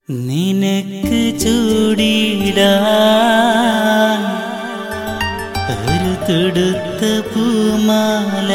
നിനക്ക് ചൂടിടാൻ ഒരു തൊടുത്ത പൂമാല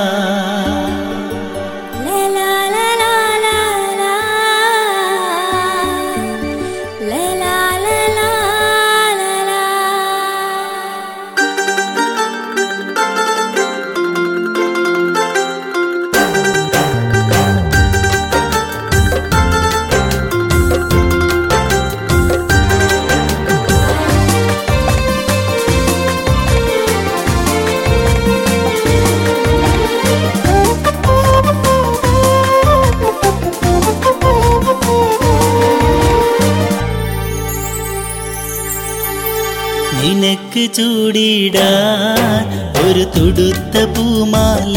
നിനക്ക് ചൂടിടാൻ ഒരു തൊടുത്ത പൂമാല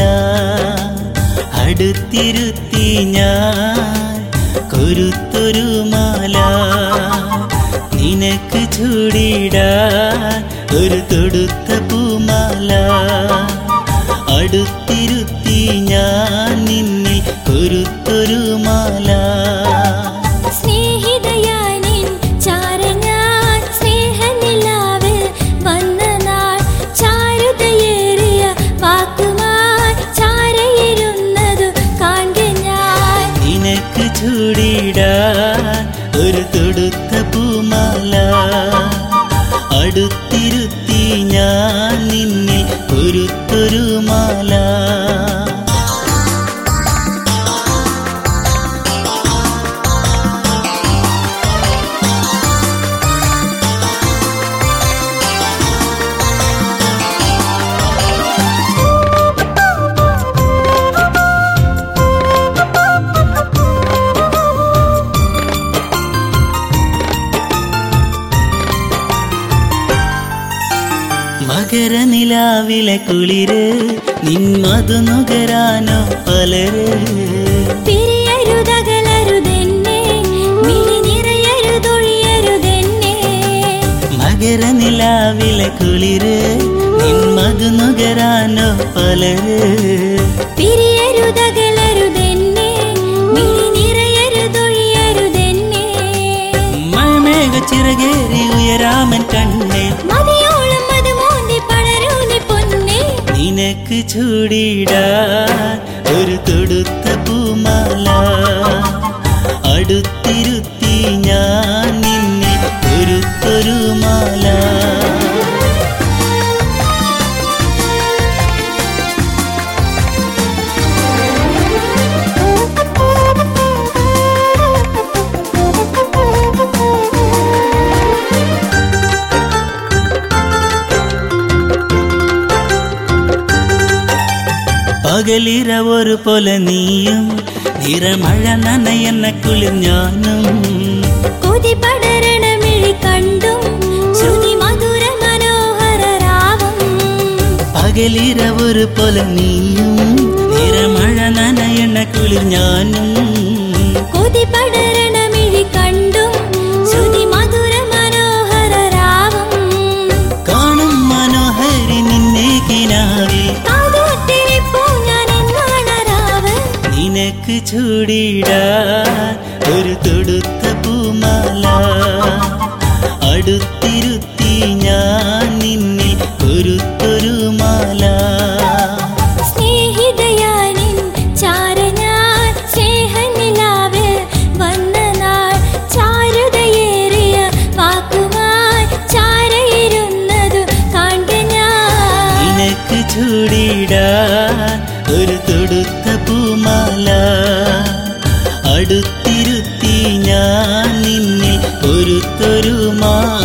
അടുത്തിരുത്തി ഞാൻ കൊരുത്തൊരു മാല. നിനക്ക് ചൂടിടാൻ ഒരു തൊടുത്ത പൂമാല അടുത്തിരുത്തി ഞാൻ നിന്നിൽ കൊരുത്തൊരു മാല. ചൂടിടാൻ ഒരു തൊടുത്ത പൂമാല അടുത്തിരുത്തി ഞാൻ നിന്നിൽ കൊരുത്തൊരു മാല. മകരനിലാവിലെ കുളിര് നിന്മതു നുകരാനോ പലര്. മകരനിലാവിലെ കുളിര് നിന്മതു നുകരാനോ പലര്. മഴമേഘ ചിറകേറി ഉയരാമൻ കണ്ണേ നിനക്ക് ചൂടിടാൻ ഒരു തൊടുത്ത പൂമാല അടുത്തിരുത്തി ഞാൻ നിന്നെ കൊരുത്തൊരു മാല. പകലിരവൊരു പോലെ നീയും നിറമഴ നനയെന്ന കുളിർ ഞാനും കൊതി പടരണമിഴി കണ്ടും ശ്രുതി മധുര മനോഹര രാവം. പകലിരവൊരു പോലെ നീയും നിറമഴ നനയെന്ന കുളിർ ഞാനും കൊതി പടരണമിഴി കണ്ടും ശ്രുതി മധുര മനോഹര രാവം. കാണും മനോഹരി നിന്നെ കിനാവിൽ നിനക്ക് ചൂടിടാൻ ഒരു തൊടുത്ത പൂമാല അടുത്തിരുത്തി ഞാൻ നിന്നിൽ കൊരുത്തൊരു മാല. നിനക്ക് ചൂടിടാൻ ഒരു തൊടുത്ത പൂമാല അടുത്തിരുത്തി ഞാൻ നിന്നെ കൊരുത്തൊരു മാല.